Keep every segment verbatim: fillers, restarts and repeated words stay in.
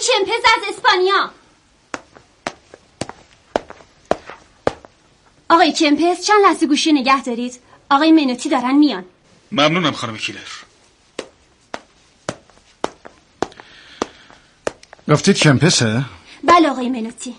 چمپز از اسپانیا. آقای چمپز چند لحظه گوشی نگه دارید. آقای منوتی دارن میان. ممنونم خانم کیلر. گفتید چمپسه؟ بله آقای منوتی.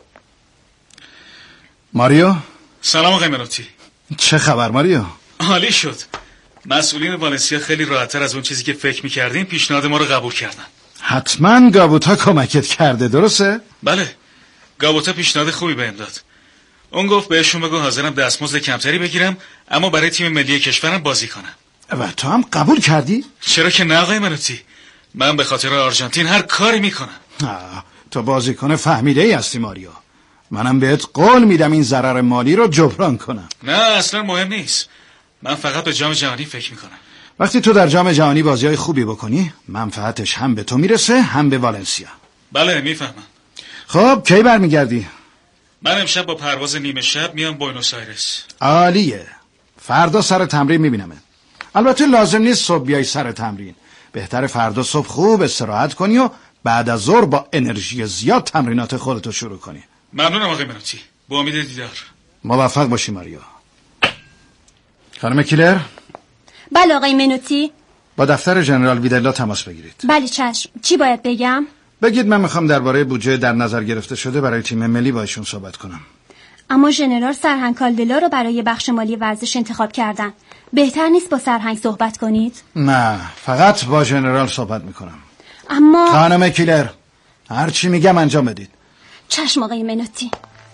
ماریو؟ سلام آقای منوتی. چه خبر ماریو؟ عالی شد. مسئولین والنسیا خیلی راحت‌تر از اون چیزی که فکر می‌کردیم پیشنهاد ما رو قبول کردن. حتما گابوتا کمکت کرده درسته؟ بله. گابوتا پیشنهاد خوبی بهم داد. اون گفت بهشون بگو حاضرم دستمزد کمتری بگیرم اما برای تیم ملی کشورم بازی کنم. و تو هم قبول کردی؟ چرا که نه آقای منوتی. من به خاطر آرژانتین هر کاری میکنم. آه، تو بازیکن فهمیده ای هستی ماریو. منم بهت قول میدم این ضرر مالی رو جبران کنم. نه اصلا مهم نیست. من فقط به جام جهانی فکر میکنم. وقتی تو در جام جهانی بازیای خوبی بکنی منفعتش هم به تو میرسه هم به والنسیا. بله میفهمم. خب کی برمیگردی؟ من امشب با پرواز نیمه شب میام بوینوس آیرس. عالیه. فردا سر تمرین میبینمه. البته لازم نیست صبح بیای سر تمرین. بهتره فردا صبح خوب استراحت کنی و بعد از ظهر با انرژی زیاد تمرینات خودتو شروع کنی. ممنونم آقای منوتی. با امید دیدار. موفق باشی ماریو. خانم کیلر؟ بله آقای منوتی. با دفتر ژنرال ویدلا تماس بگیرید. بله چشم. چی باید بگم؟ بگید من میخوام درباره بودجه در نظر گرفته شده برای تیم ملی با ایشون صحبت کنم. اما ژنرال سرهنگ کالدلا رو برای بخش مالی ورزش انتخاب کردن. بهتر نیست با سرهنگ صحبت کنید؟ نه، فقط با ژنرال صحبت میکنم. اما خانم کیلر، هر چی میگم انجام بدید. چشم آقای منوتی.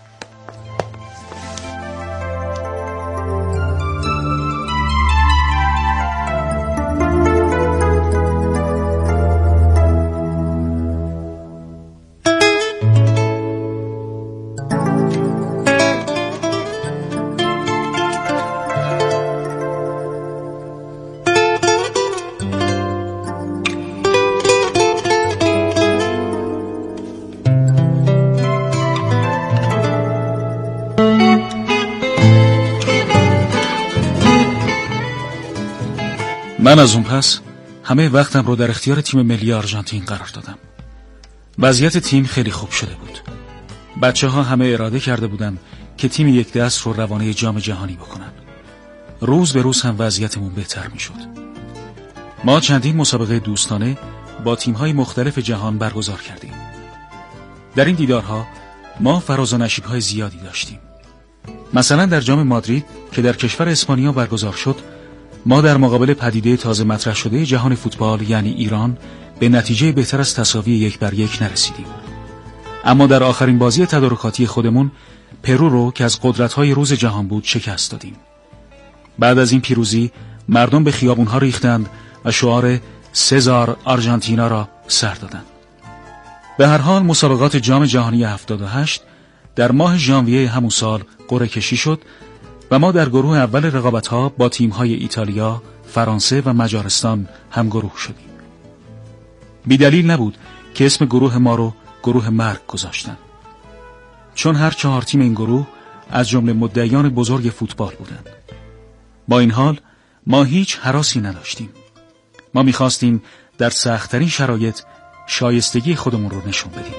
من از اون پس همه وقتم رو در اختیار تیم ملی آرژانتین قرار دادم. وضعیت تیم خیلی خوب شده بود. بچه ها همه اراده کرده بودن که تیم یک دست رو روانه جام جهانی بکنن. روز به روز هم وضعیتمون بهتر می شد. ما چندین مسابقه دوستانه با تیم‌های مختلف جهان برگزار کردیم. در این دیدارها ما فراز و نشیب‌های زیادی داشتیم. مثلا در جام مادرید که در کشور اسپانیا برگزار شد، ما در مقابل پدیده تازه مطرح شده جهان فوتبال یعنی ایران به نتیجه بهتر از تساوی یک بر یک نرسیدیم. اما در آخرین بازی تدارکاتی خودمون پرو رو که از قدرت‌های روز جهان بود شکست دادیم. بعد از این پیروزی مردم به خیابون‌ها ریختند و شعار سزار آرژانتینا را سر دادند. به هر حال مسابقات جام جهانی هفتاد و هشت در ماه ژانویه همون سال قرعه کشی شد و ما در گروه اول رقابت‌ها با تیم‌های ایتالیا، فرانسه و مجارستان همگروه شدیم. بی‌دلیل نبود که اسم گروه ما رو گروه مرگ گذاشتن. چون هر چهار تیم این گروه از جمله مدعیان بزرگ فوتبال بودند. با این حال ما هیچ هراسی نداشتیم. ما می‌خواستیم در سخت‌ترین شرایط شایستگی خودمون رو نشون بدیم.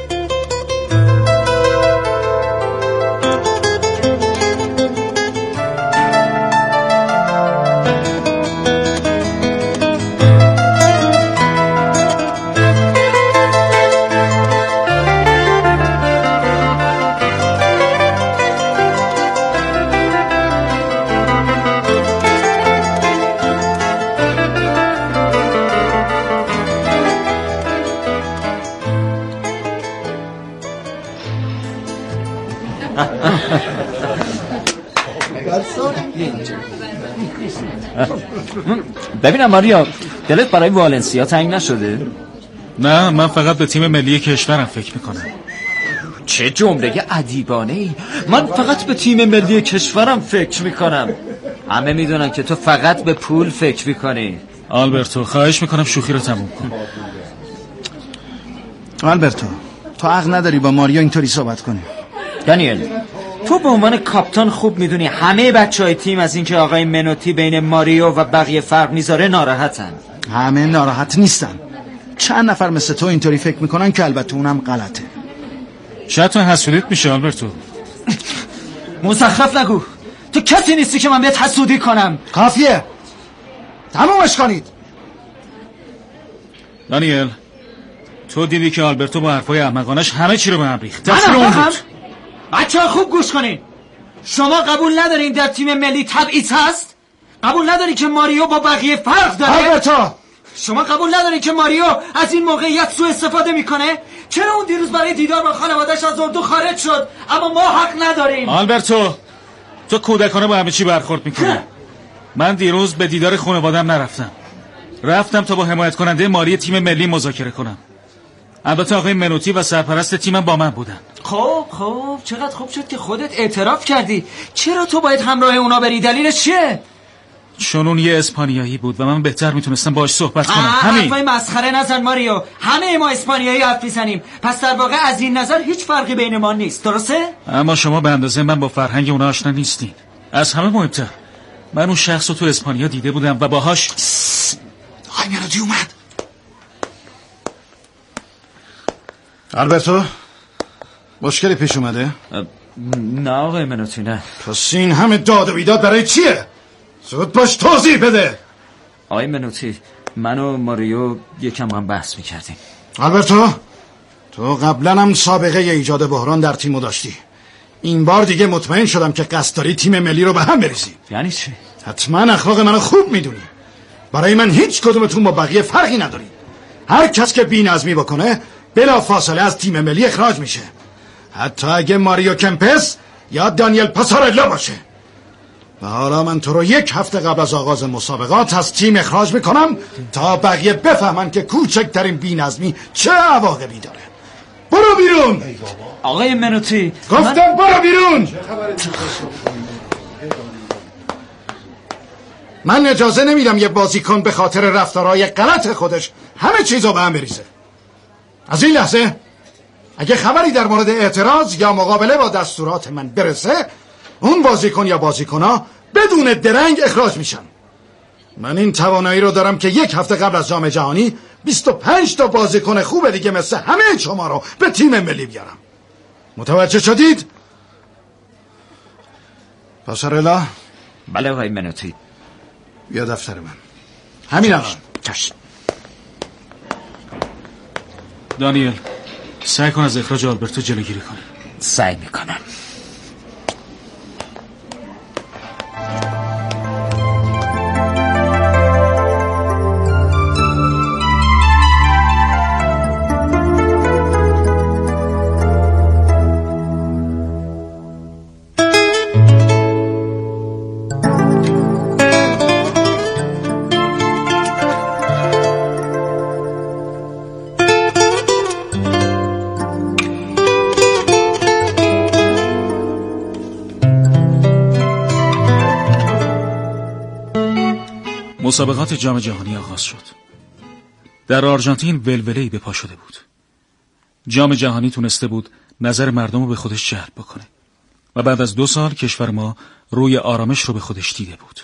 ببینم ماریا، دلت برای والنسیا تنگ نشده؟ نه، من فقط به تیم ملی کشورم فکر میکنم. چه جمله ادیبانه ای. من فقط به تیم ملی کشورم فکر میکنم. همه میدونن که تو فقط به پول فکر میکنی. آلبرتو خواهش میکنم شوخی رو تموم کن. آلبرتو تو حق نداری با ماریا اینطوری صحبت کنی. دانیل تو به عنوان کاپیتان خوب میدونی همه بچهای تیم از اینکه آقای منوتی بین ماریو و بقیه فرق میذاره ناراحتن. همه ناراحت نیستن. چند نفر مثل تو اینطوری فکر میکنن که البته اونم غلطه. شاید تو حسودیت میشه آلبرتو. مزخرف نگو، تو کسی نیستی که من بهت حسودی کنم. کافیه، تمومش کنید. دانیل، تو دیدی که آلبرتو با حرفای احمقانش همه چی رو به هم ریخت. تقصیر اون بود. بچه‌ها خوب گوش کنین. شما قبول ندارین در تیم ملی تبعیض هست؟ قبول ندارین که ماریو با بقیه فرق داره؟ آلبرتو، شما قبول ندارین که ماریو از این موقعیت سوء استفاده میکنه؟ چرا اون دیروز برای دیدار با خانواده‌اش از اردو خارج شد اما ما حق نداریم؟ آلبرتو، تو کودکانه با همه چی برخورد میکنی. من دیروز به دیدار خانواده‌ام نرفتم. رفتم تا با حمایت کننده مالی تیم ملی مذاکره کنم. البته آقای منوتی و سرپرست تیمم با من بودن. خب خب چقدر خوب شد که خودت اعتراف کردی. چرا تو باید همراه اونا بری؟ دلیلش چیه؟ چون اون یه اسپانیایی بود و من بهتر میتونستم باهاش صحبت کنم. همین. حرفای مسخره نزن ماریو. همه ما اسپانیایی حرف میزنیم. پس در واقع از این نظر هیچ فرقی بین ما نیست، درسته؟ اما شما به اندازه من با فرهنگ اونا آشنا نیستین. از همه مهمتر من اون شخص رو تو اسپانیا دیده بودم و باهاش. آقای منوتی اومد. آلبرتو، مشکلی پیش اومده؟ نه آقای منوتی، نه. پس این همه داد و بیداد برای چیه؟ زود باش توضیح بده. آقای منوتی، من و ماریو یکم هم بحث میکردیم. آلبرتو، تو قبلا هم سابقه ایجاد بحران در تیمو داشتی. این بار دیگه مطمئن شدم که قصد داری تیم ملی رو به هم بریزی. یعنی چی؟ حتما اخلاق منو خوب میدونی. برای من هیچ کدومتون با بقیه فرقی نداری. هر کس که بی‌نظمی بکنه بلا فاصله از تیم ملی اخراج میشه، حتی اگه ماریو کمپس یا دانیل پاسارلا باشه. و حالا من تو رو یک هفته قبل از آغاز مسابقات از تیم اخراج میکنم تا بقیه بفهمن که کوچکترین بی‌نظمی چه عواقبی داره. برو بیرون. آقای منوتی، گفتم من... برو بیرون. من اجازه نمیدم یه بازیکن به خاطر رفتارهای غلط خودش همه چیزو به هم بریزه. از این لحظه اگه خبری در مورد اعتراض یا مقابله با دستورات من برسه، اون بازیکن یا بازیکنها بدون درنگ اخراج میشن. من این توانایی رو دارم که یک هفته قبل از جام جهانی بیست و پنج تا بازیکن خوب دیگه مثل همه شما رو به تیم ملی بیارم. متوجه شدید؟ پاسارلا؟ بله آقای منوتی. بیا دفتر من همین الان. چشم. دانیل، سعی کن از اخراج آلبرتو جلوگیری کنی. سعی میکنم. مسابقات جام جهانی آغاز شد. در آرژانتین ولوله‌ای به پا شده بود. جام جهانی تونسته بود نظر مردم رو به خودش جلب بکنه و بعد از دو سال کشور ما روی آرامش رو به خودش دیده بود.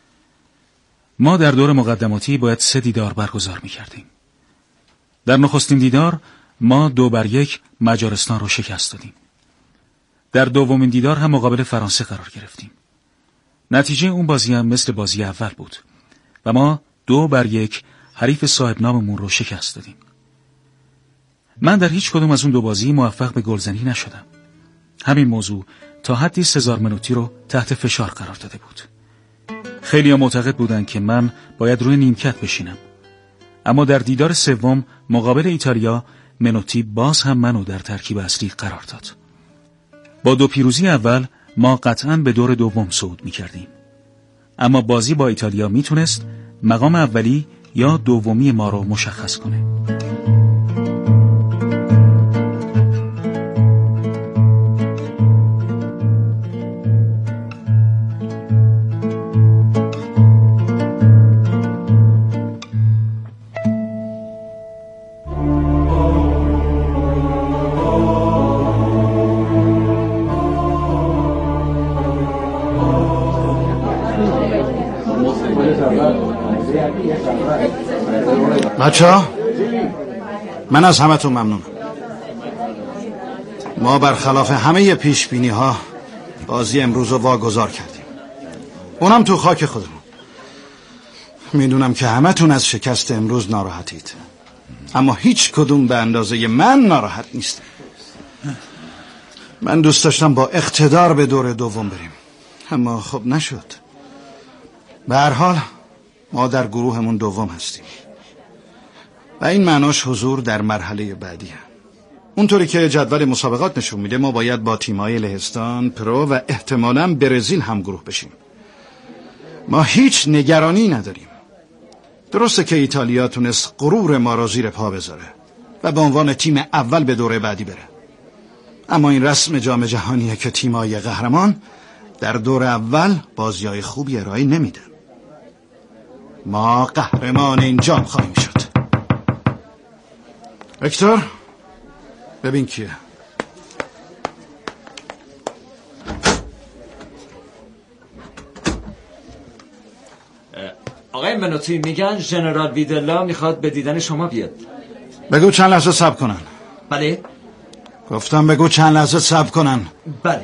ما در دور مقدماتی باید سه دیدار برگزار می‌کردیم. در نخستین دیدار ما دو بر یک مجارستان رو شکست دادیم. در دومین دیدار هم مقابل فرانسه قرار گرفتیم. نتیجه اون بازی هم مثل بازی اول بود و ما دو بر یک حریف صاحب ناممون رو شکست دادیم. من در هیچ کدوم از اون دو بازی موفق به گلزنی نشدم. همین موضوع تا حدی سزار منوتی رو تحت فشار قرار داده بود. خیلی ها معتقد بودن که من باید روی نیمکت بشینم. اما در دیدار سوم مقابل ایتالیا منوتی باز هم منو در ترکیب اصلی قرار داد. با دو پیروزی اول ما قطعاً به دور دوم صعود می‌کردیم. اما بازی با ایتالیا میتونست مقام اولی یا دومی ما رو مشخص کنه. بچه ها من از همتون ممنونم. ما برخلاف همه پیش بینی ها بازی امروز رو واگذار کردیم، اونم تو خاک خودمون. میدونم که همتون از شکست امروز ناراحتید، اما هیچ کدوم به اندازه من ناراحت نیست. من دوست داشتم با اقتدار به دور دوم بریم، اما خب نشد. به هر حال ما در گروهمون دوم هستیم و این معناش حضور در مرحله بعدیه. اونطوری که جدول مسابقات نشون میده ما باید با تیم‌های لهستان، پرو و احتمالاً برزیل هم گروه بشیم. ما هیچ نگرانی نداریم. درسته که ایتالیا تونست غرور ما را زیر پا بذاره و به عنوان تیم اول به دوره بعدی بره، اما این رسم جام جهانیه که تیم‌های قهرمان در دور اول بازی‌های خوبی ارائه نمیدن. ما قهرمان این جام خواهیم شد. ویکتور ببین کیه. آقای منوتی میگن ژنرال ویدلا میخواد به دیدن شما بیاد. بگو چند لحظه صبر کنن. بله گفتم بگو چند لحظه صبر کنن. بله.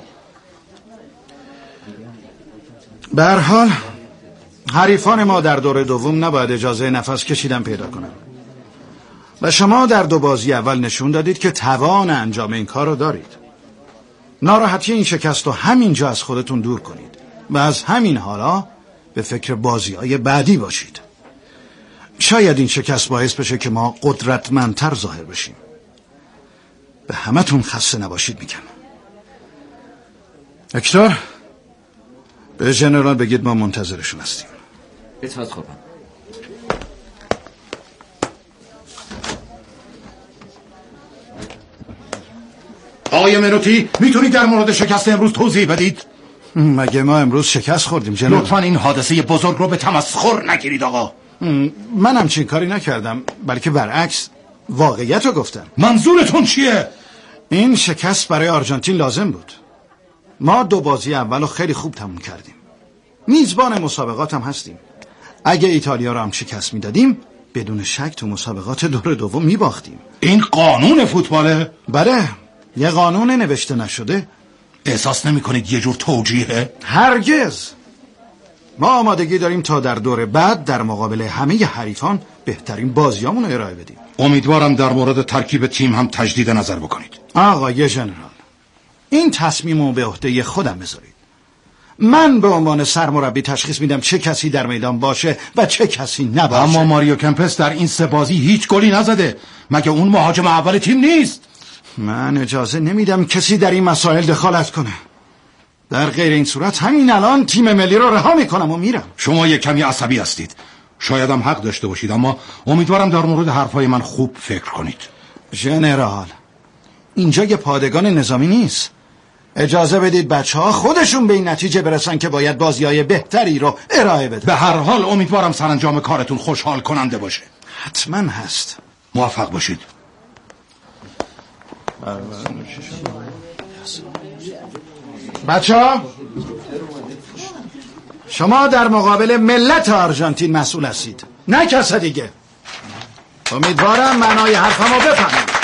به هر حال حریفان ما در دور دوم نباید اجازه نفس کشیدن پیدا کنن و شما در دو بازی اول نشون دادید که توان انجام این کار رو دارید. ناراحتی این شکست رو همینجا از خودتون دور کنید و از همین حالا به فکر بازی‌های بعدی باشید. شاید این شکست باعث بشه که ما قدرتمندتر ظاهر بشیم. به همتون خسته نباشید میگم. ویکتور به ژنرال بگید ما منتظرشون هستیم. اطاعت خواهم. آقای منوتی میتونید در مورد شکست امروز توضیح بدید؟ مگه ما امروز شکست خوردیم جنرال؟ لطفاً این حادثه بزرگ رو به تمسخر نگیرید آقا. من همچین کاری نکردم، بلکه برعکس واقعیت رو گفتم. منظورتون چیه؟ این شکست برای آرژانتین لازم بود. ما دو بازی اول رو خیلی خوب تموم کردیم، میزبان مسابقات هم هستیم. اگه ایتالیا رو هم شکست میدادیم بدون شک تو مسابقات دور دوم میباختیم. این قانون فوتباله؟ بله، یه قانون نوشته نشده. احساس نمی کنید یه جور توجیهه؟ هرگز. ما آمادگی داریم تا در دور بعد در مقابل همه حریفان بهترین بازیامون رو ارائه بدیم. امیدوارم در مورد ترکیب تیم هم تجدید نظر بکنید. آقای ژنرال، این تصمیمو به عهده خودم بذارید. من به عنوان سرمربی تشخیص میدم چه کسی در میدان باشه و چه کسی نباشه. اما ماریو کمپس در این سه بازی هیچ گلی نزده. مگه اون مهاجم اول تیم نیست؟ من اجازه نمیدم کسی در این مسائل دخالت کنه. در غیر این صورت همین الان تیم ملی رو رها میکنم و میرم. شما یک کمی عصبی هستید، شاید هم حق داشته باشید، اما امیدوارم در مورد حرفای من خوب فکر کنید. ژنرال، اینجا یه پادگان نظامی نیست. اجازه بدید بچه ها خودشون به این نتیجه برسن که باید بازی‌های بهتری رو ارائه بدن. به هر حال امیدوارم سرانجام کارتون خوشحال کننده باشه. حتما هست. موفق باشید. بچه ها، شما در مقابل ملت آرژانتین مسئول هستید، نه کس دیگه. امیدوارم معنای حرفمو بفهمید.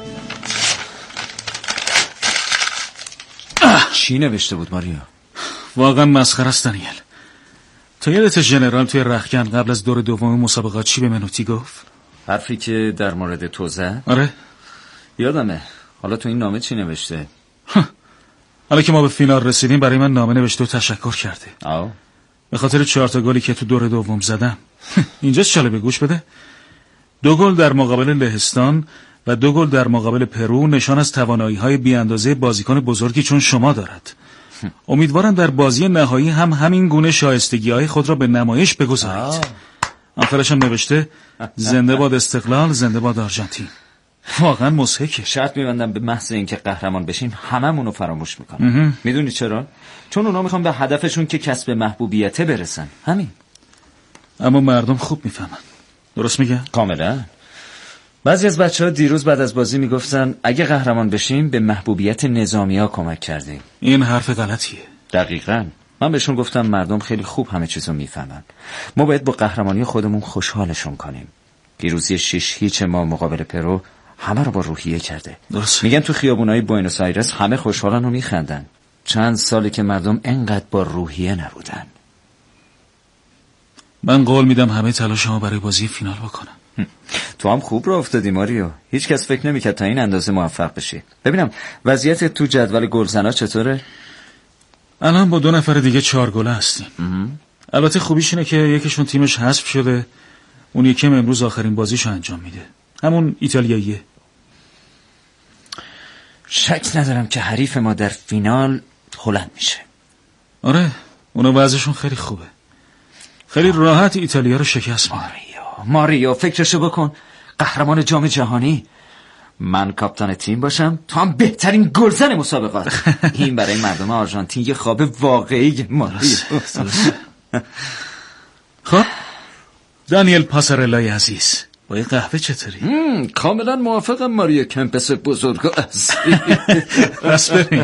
چی نوشته بود ماریا؟ واقعا مسخره است دانیل. تو یادت ژنرال توی رختکن قبل از دور دوم مسابقات چی به منوتی گفت؟ حرفی که در مورد تو زد؟ آره یادمه. حالا تو این نامه چی نوشته؟ حالا که ما به فینال رسیدیم برای من نامه نوشته و تشکر کرده. آه. به خاطر چهار تا گلی که تو دور دوم زدم. اینجا چاله به گوش بده. دو گل در مقابل لهستان و دو گل در مقابل پرو نشان از توانایی‌های بی‌اندازه بازیکن بزرگی چون شما دارد. امیدوارم در بازی نهایی هم همین گونه شایستگی‌های خود را به نمایش بگذارید. آخرش هم نوشته زنده باد استقلال، زنده باد آرژانتین. واقعا مضحکه. شرط می‌بندم به محض اینکه قهرمان بشیم هممون رو فراموش میکنن. میدونی چرا؟ چون اونا میخوان به هدفشون که کسب محبوبیت برسن. همین. اما مردم خوب میفهمن. درست میگم؟ کاملا. بعضی از بچه‌ها دیروز بعد از بازی میگفتن اگه قهرمان بشیم به محبوبیت نظامی‌ها کمک کردیم. این حرف غلطیه. دقیقاً. من بهشون گفتم مردم خیلی خوب همه چیزو میفهمن. ما باید با قهرمانی خودمون خوشحالشون کنیم. پیروزی شش هیچ ما مقابل پرو همه رو با روحیه کرده. درست. میگن تو خیابونای بوئنوس آیرس همه خوشحالن و میخندن. چند سالی که مردم انقدر با روحیه نبودن. من قول میدم همه تلاشمو برای بازی فینال بکنم. تو هم خوب راه افتادی ماریو. هیچ کس فکر نمیکرد تا این اندازه موفق بشی. ببینم وضعیت تو جدول گلزنا چطوره؟ الان با دو نفر دیگه چهار گله هستیم. البته خوبیش اینه که یکیشون تیمش حذف شده، اون یکی امروز آخرین بازیشو انجام میده. همون ایتالیاییه. شک ندارم که حریف ما در فینال هلند میشه. آره، اونا وضعشون خیلی خوبه. خیلی راحت ایتالیا رو شکست میدن. ماریو، ماریو فکرشو بکن. قهرمان جام جهانی. من کاپیتان تیم باشم، تو هم بهترین گلزن مسابقات. این برای مردم آرژانتین یه خواب واقعی ماریو. خب دانیل پاسارلای عزیز، با یه قهوه چطوری؟ کاملا موافقم ماریو کمپس بزرگ و عزیز. بس بریم.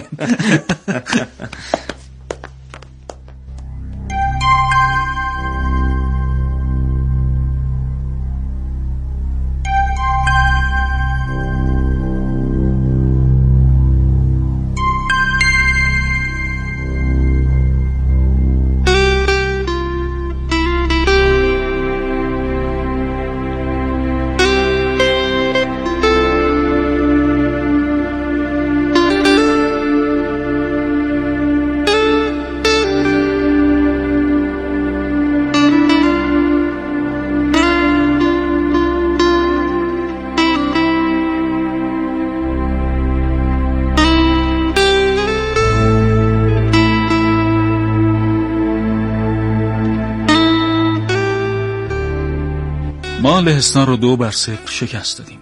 ما لهستان رو دو بر صفر شکست دادیم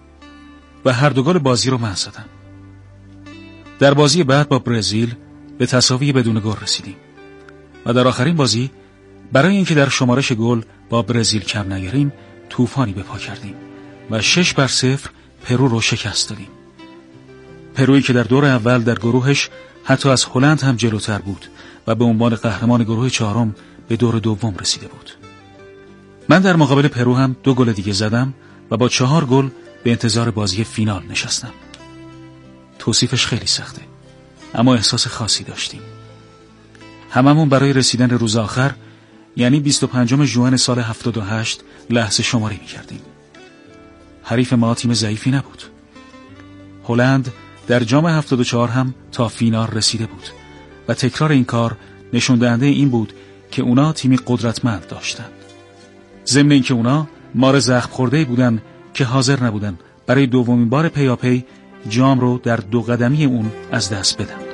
و هر دو گل بازی رو من زدم. در بازی بعد با برزیل به تساوی بدون گل رسیدیم و در آخرین بازی برای اینکه در شمارش گل با برزیل کم نیاریم طوفانی به پا کردیم و شش بر صفر پرو رو شکست دادیم. پرویی که در دور اول در گروهش حتی از هلند هم جلوتر بود و به عنوان قهرمان گروه چهارم به دور دوم رسیده بود. من در مقابل پرو هم دو گل دیگه زدم و با چهار گل به انتظار بازی فینال نشستم. توصیفش خیلی سخته، اما احساس خاصی داشتیم. هممون برای رسیدن روز آخر، یعنی بیست و پنجم ژوئن سال هفتاد و هشت لحظه شماری می کردیم. حریف ما تیم ضعیفی نبود. هلند در جام هفتاد و چهار هم تا فینال رسیده بود و تکرار این کار نشون دهنده این بود که اونا تیمی قدرتمند داشتن. ضمن اینکه اونا مار زخم خورده بودن که حاضر نبودن برای دومین بار پیاپی جام رو در دو قدمی اون از دست بدن.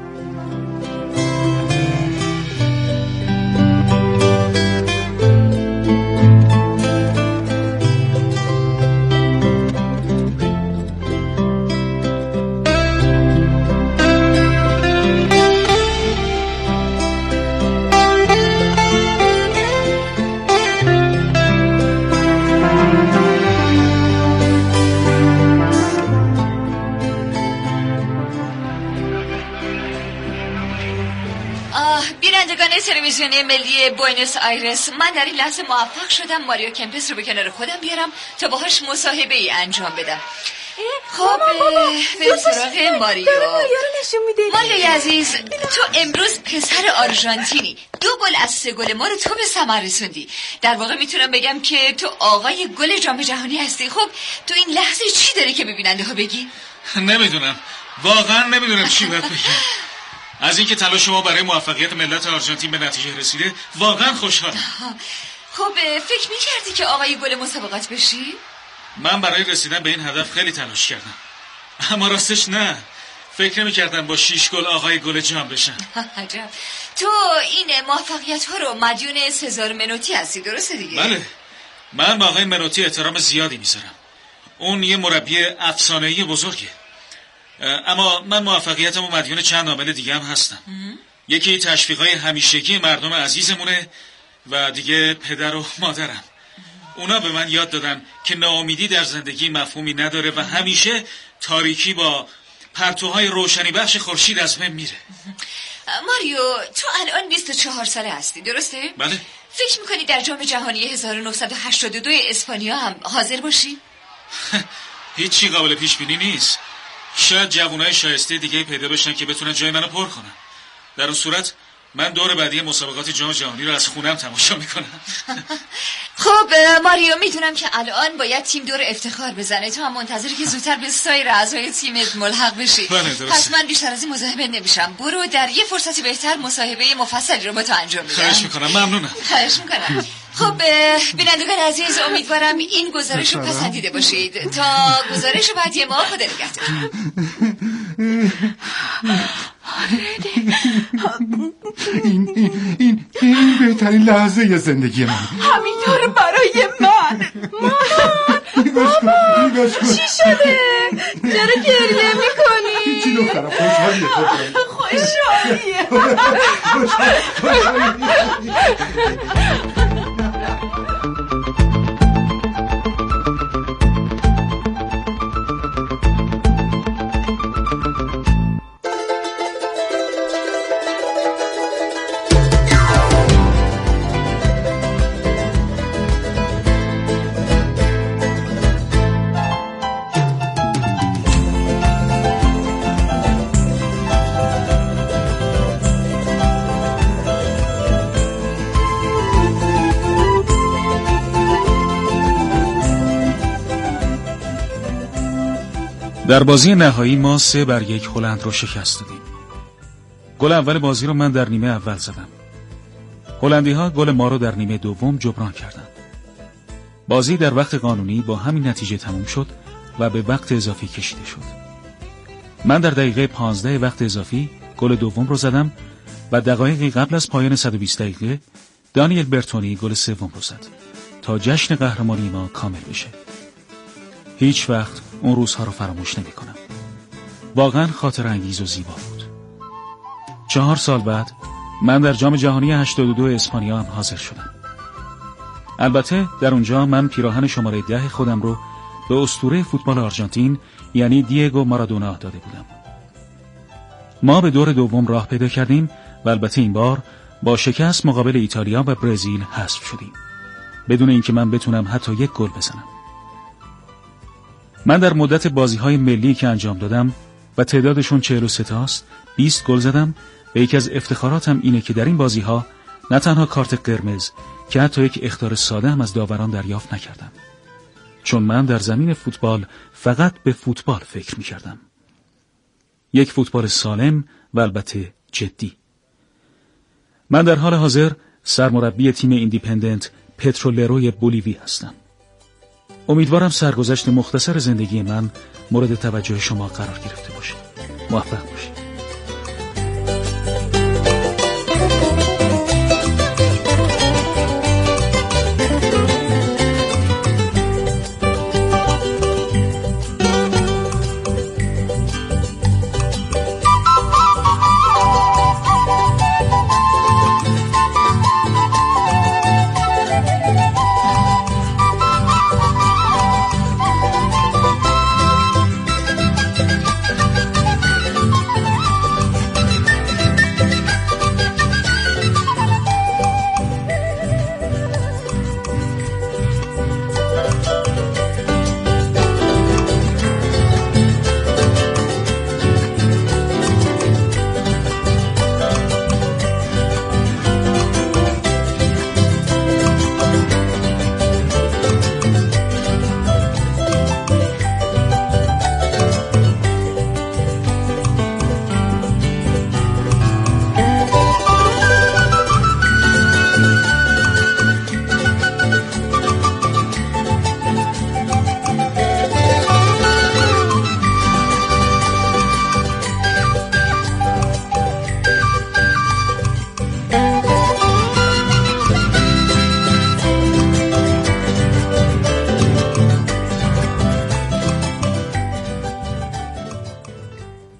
تلویزیونی ملی بوئنوس آیرس، من در این لحظه موفق شدم ماریو کمپس رو به کنار خودم بیارم تا باهاش مصاحبه ای انجام بدم. خب بریم سراغ ماریو. ماریو رو نشون میده. ماریو عزیز، تو امروز پسر آرژانتینی. دو گل از سه گل ما رو تو به ثمر رسوندی. در واقع میتونم بگم که تو آقای گل جام جهانی هستی. خب تو این لحظه چی داره که به بیننده ها بگی؟ نمیدونم، واقعا نمیدونم چی باید بگم. از اینکه تلاش شما برای موفقیت ملت آرژانتین به نتیجه رسیده واقعا خوشحالم. خب فکر میکردی که آقای گل مسابقات بشی؟ من برای رسیدن به این هدف خیلی تلاش کردم، اما راستش نه، فکر نمی‌کردم با شیش گل آقای گل جام بشم. عجب. تو این موفقیت ها رو مدیون سزار منوتی هستی، درسته دیگه؟ بله، من با آقای منوتی احترام زیادی میذارم. اون یه مربی افسانه‌ای بزرگه. اما من موفقیتمو مدیون چند عامل دیگه هم هستم. یکی تشویقای همیشگی مردم عزیزمونه و دیگه پدر و مادرم. اونا به من یاد دادن که ناامیدی در زندگی مفهومی نداره و همیشه تاریکی با پرتوهای روشنی بخش خورشید از من میره. ماریو، تو الان بیست و چهار ساله هستی، درسته؟ بله. فکر میکنی در جام جهانی هزار و نهصد و هشتاد و دو اسپانیا هم حاضر باشی؟ هیچی قابل پیش بینی نیست. شاید جوانای شایسته دیگه پیدا بشن که بتونن جای منو پر کنن. در اون صورت من دور بعدی مسابقات جام جهانی رو از خونم تماشا میکنم. خب ماریو، میدونم که الان باید تیم دور افتخار بزنه. تو هم منتظری که زودتر به سایر اعضای تیمت ملحق بشی. پس من بیشتر از این مزاحمت نمیشم. برو در یه فرصتی بهتر مصاحبه مفصلی رو با تو انجام بدم. خواهش میکنم. ممنونم. خواهش میکنم. خب بینندگان عزیز، امیدوارم این گزارش رو پسندیده باشید. تا گزارش بعدی ما، خدا نگهدار. این این این این بهترین لحظه زندگی من. همینطور برای من. مامان، بابا، چی شده؟ چرا گریه میکنی؟ هیچی دخترم، خوشحالیه. خوشحالیه. در بازی نهایی ما سه بر یک هلند رو شکست دادیم. گل اول بازی رو من در نیمه اول زدم. هلندی ها گل ما رو در نیمه دوم جبران کردند. بازی در وقت قانونی با همین نتیجه تموم شد و به وقت اضافی کشیده شد. من در دقیقه پانزده وقت اضافی گل دوم رو زدم و دقایقی قبل از پایان صد و بیست دقیقه دانیل برتونی گل سوم رو زد تا جشن قهرمانی ما کامل بشه. هیچ وقت اون روزها رو فراموش نمی کنم. واقعا خاطر انگیز و زیبا بود. چهار سال بعد من در جام جهانی هشتاد و دو اسپانیا هم حاضر شدم. البته در اونجا من پیراهن شماره ده خودم رو به اسطوره فوتبال آرژانتین یعنی دیگو مارادونا داده بودم. ما به دور دوم راه پیدا کردیم و البته این بار با شکست مقابل ایتالیا و برزیل حذف شدیم بدون اینکه من بتونم حتی یک گل بزنم. من در مدت بازی‌های ملی که انجام دادم و تعدادشون چهل و سه تاست بیست گل زدم و یکی از افتخاراتم اینه که در این بازی‌ها نه تنها کارت قرمز که حتی یک اخطار ساده هم از داوران دریافت نکردم، چون من در زمین فوتبال فقط به فوتبال فکر می‌کردم. یک فوتبال سالم و البته جدی. من در حال حاضر سرمربی تیم ایندیپندنت پترولیروی بولیوی هستم. امیدوارم سرگذشت مختصر زندگی من مورد توجه شما قرار گرفته باشه. موفق باشید.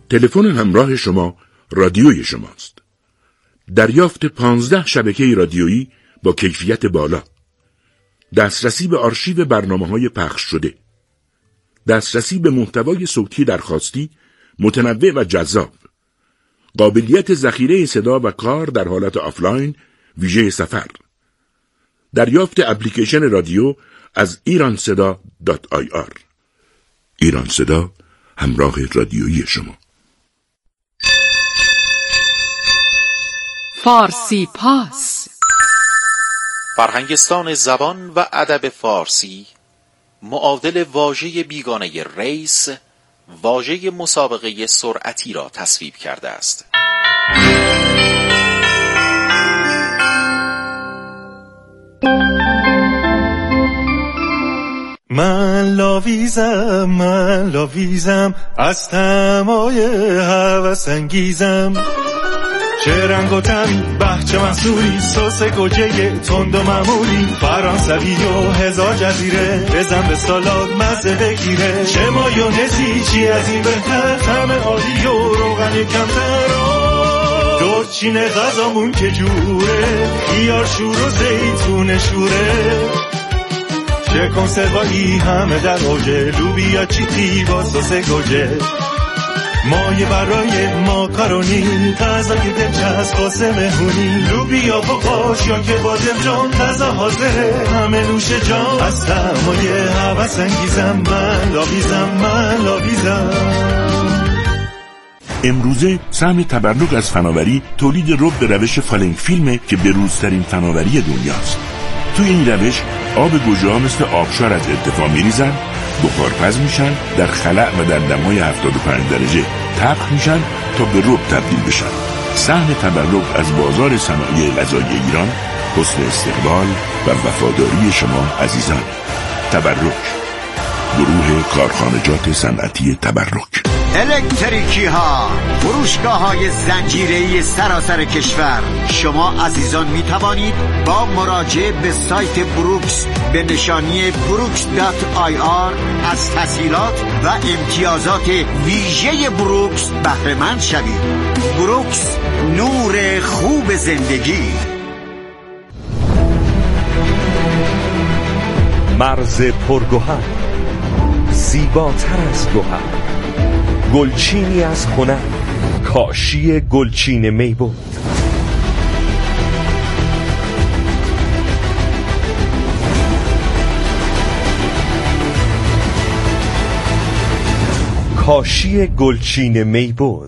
تلفن همراه شما رادیوی شماست. دریافت پانزده شبکه رادیویی با کیفیت بالا، دسترسی به آرشیو برنامه‌های پخش شده، دسترسی به محتوای صوتی درخواستی متنوع و جذاب، قابلیت ذخیره صدا و کار در حالت آفلاین ویژه سفر، دریافت اپلیکیشن رادیو از ایران صدا دات آی آر. ایران صدا، همراه رادیویی شما. فارسی پاس، فرهنگستان زبان و ادب فارسی معادل واژه بیگانه ریس، واژه مسابقه سرعتی را تصویب کرده است. من لاویزم، من لاویزم، از تمای هوس انگیزم. چه رنگ و تن، بهچه منصوری، سس گوجه تند و معمولی، فرانسوی و هزار جزیره، بزن به سالاد مزه بگیره. چه مایونزی، چی از این بهتر، طعم عالی و روغن کمتر. دورچین غذامون که جوره، خیار شور و زیتون شوره. چه کنسروایی همه در اوجه، لوبیا چیتی با سس گوجه. مایه برای ماکارونی، غذای دلچسب واسه مهمونی. لوبیا با قاش یا که بادمجان، غذا حاضره همه نوش جان. از تمایه هوس انگیزم، من لاویزم، من لاویزم. امروزه سهم تبرک از فناوری تولید رب به روش فالنگ فیلمه که بروزترین فناوری دنیاست. توی این روش آب گوجه ها مثل آبشار از ارتفاع میریزن، بخارپز میشن، در خلأ و در دمای هفتاد و پنج درجه طبخ میشن تا به رب تبدیل بشن. سهم تبرک از بازار صنایع غذایی ایران حسن استقبال و وفاداری شما عزیزان. تبرک، گروه کارخانجات صنعتی تبرک. الکتریکی ها، فروشگاه های زنجیره‌ای سراسر کشور. شما عزیزان می توانید با مراجعه به سایت بروکس به نشانی بروکس دات آی آر از تسهیلات و امتیازات ویژه بروکس بهره مند شوید. بروکس، نور خوب زندگی. مرز پرگوهر، زیباتر از گوهر، گلچینی از هنر، کاشی گلچین میبود. کاشی گلچین میبود.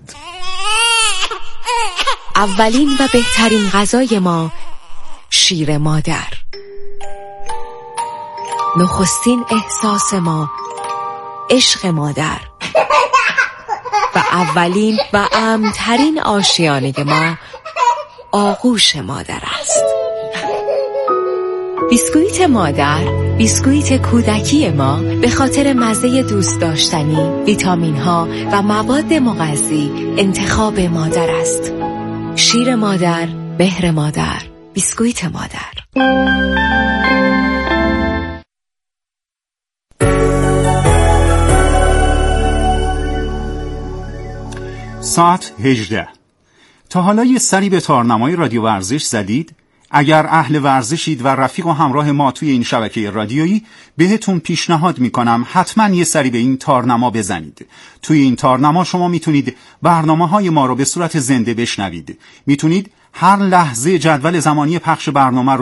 اولین و بهترین غذای ما شیر مادر. نخستین احساس ما عشق مادر و اولین و امن‌ترین آشیانه ما آغوش مادر است. بیسکویت مادر، بیسکویت کودکی ما به خاطر مزه دوست داشتنی، ویتامین ها و مواد مغذی انتخاب مادر است. شیر مادر، مهر مادر، بیسکویت مادر. ساعت هجده. تا حالا یه سری به تارنمای رادیو ورزش زدید؟ اگر اهل ورزشید و رفیق و همراه ما توی این شبکه رادیویی، بهتون پیشنهاد میکنم حتما یه سری به این تارنما بزنید. توی این تارنما شما میتونید برنامه‌های ما رو به صورت زنده بشنوید. میتونید هر لحظه جدول زمانی پخش برنامه رو